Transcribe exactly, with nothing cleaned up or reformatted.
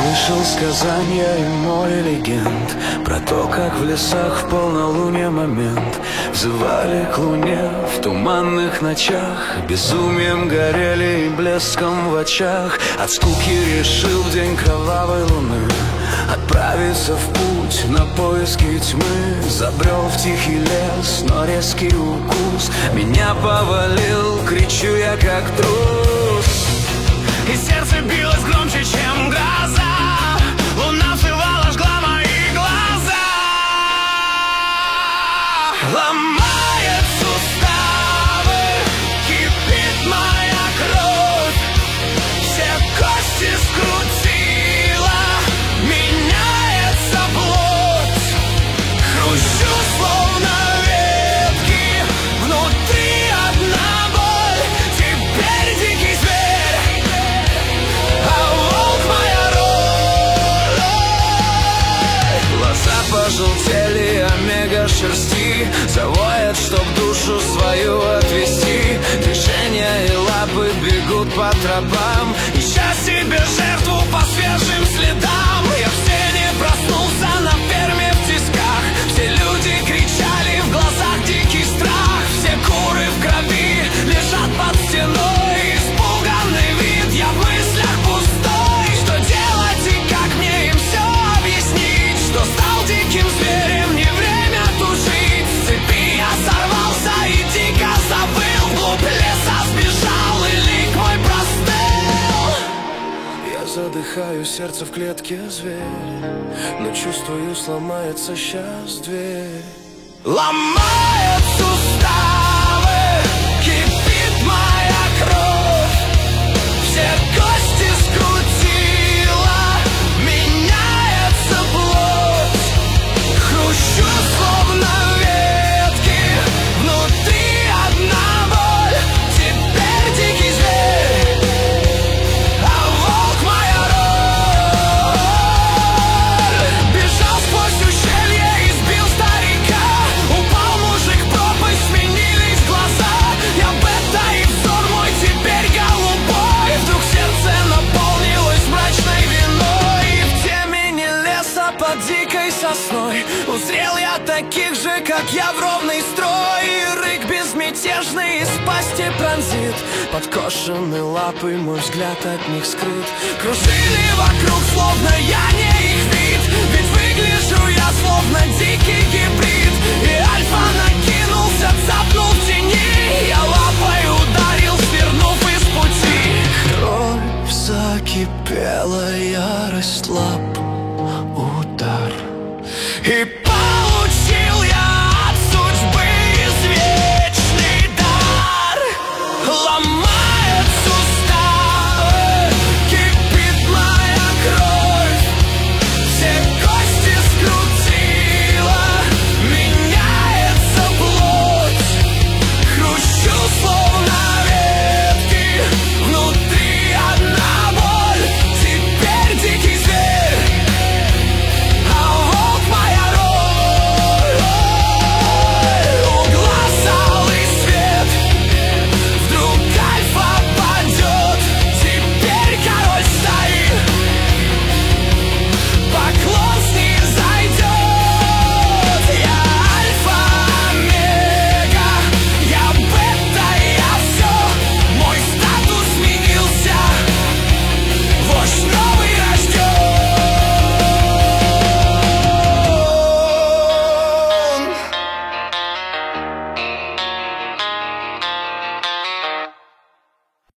Слышал сказания и море легенд про то, как в лесах в полнолуние момент взывали к луне в туманных ночах, безумием горели и блеском в очах. От скуки решил в день кровавой луны отправиться в путь на поиски тьмы. Забрел в тихий лес, но резкий укус меня повалил, кричу я как трус. И сердце билось громче, чем гроза. Луна взрывала, жгла мои глаза. Ломает суставы, кипит моя кровь. Все кости скрутила, меняется плоть. Хрущу, словно ветки, внутри одна боль. Теперь дикий зверь, а волк моя роль. Глаза пожелтели, омега шерсти завоет, чтоб душу свою отвести. Движения и лапы бегут по тропам, Ища себе жертву по свежим следам. Я в сене проснулся на ферме в тисках. Все люди кричали, в глазах дикий страх. Все куры в крови лежат под стеной. Испуганный вид, я в мыслях пустой. Что делать и как мне им все объяснить? Что стал диким зверем, не время тужить. С цепи я сорвался и дико завыл. Вглубь леса сбежал, и лик мой простыл. я задыхаю, сердце в клетке зверь, но чувствую, сломается сейчас дверь. Ломает суставы, кипит моя кровь. Все кости скрутила, меняется плоть. Хрущу, словно ветки, внутри одна боль. Теперь дикий зверь, а волк моя роль. Бежал сквозь ущелье и сбил старика. Упал мужик в пропасть, сменились глаза. Я бета и взор мой теперь голубой. Вдруг сердце наполнилось мрачной виной. И в темени леса под дикой сосной узрел я таких же, как я, в ровный строй. И рык безмятежный из пасти пронзит. Подкошены лапы, мой взгляд от них скрыт. Кружили вокруг, словно я не их вид. Ведь выгляжу я словно дикий гибрид. И альфа накинулся, цапнул в тени. Я лапой ударил, свернув из пути. Кровь закипела, ярость лап, удар. И